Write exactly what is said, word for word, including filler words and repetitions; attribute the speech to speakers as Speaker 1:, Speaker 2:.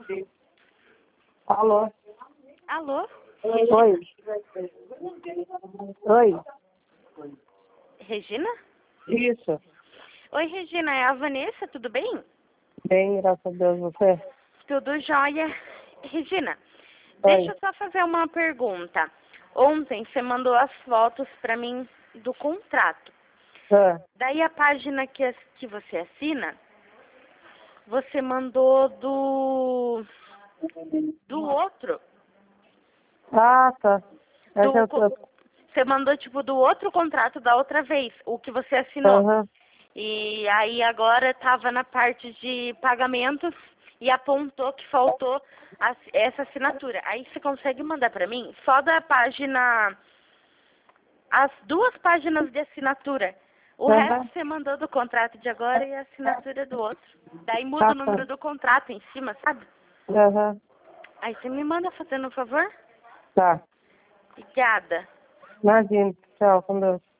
Speaker 1: Alô?
Speaker 2: Alô?
Speaker 1: Oi. Oi.
Speaker 2: Regina?
Speaker 1: Isso.
Speaker 2: Oi, Regina, é a Vanessa, tudo bem?
Speaker 1: Bem, graças a Deus, você?
Speaker 2: Tudo jóia. Regina,
Speaker 1: Oi.
Speaker 2: deixa eu só fazer uma pergunta. Ontem você mandou as fotos para mim do contrato.
Speaker 1: Ah,
Speaker 2: Daí a página que, as- que você assina, você mandou do do outro.
Speaker 1: ah tá. Essa é
Speaker 2: Do,
Speaker 1: o
Speaker 2: co-
Speaker 1: teu.
Speaker 2: você mandou tipo do outro contrato da outra vez, o que você assinou.
Speaker 1: Aham.
Speaker 2: E aí agora estava na parte de pagamentos e apontou que faltou as- essa assinatura. Aí você consegue mandar para mim só da página, as duas páginas de assinatura. O resto
Speaker 1: Aham.
Speaker 2: você mandou do contrato de agora e a assinatura do outro. Daí muda
Speaker 1: Tá,
Speaker 2: o
Speaker 1: tá.
Speaker 2: número do contrato em cima, sabe?
Speaker 1: Aham.
Speaker 2: Aí você me manda fazendo um favor?
Speaker 1: Tá.
Speaker 2: Obrigada.
Speaker 1: Imagina. Tchau, com Deus.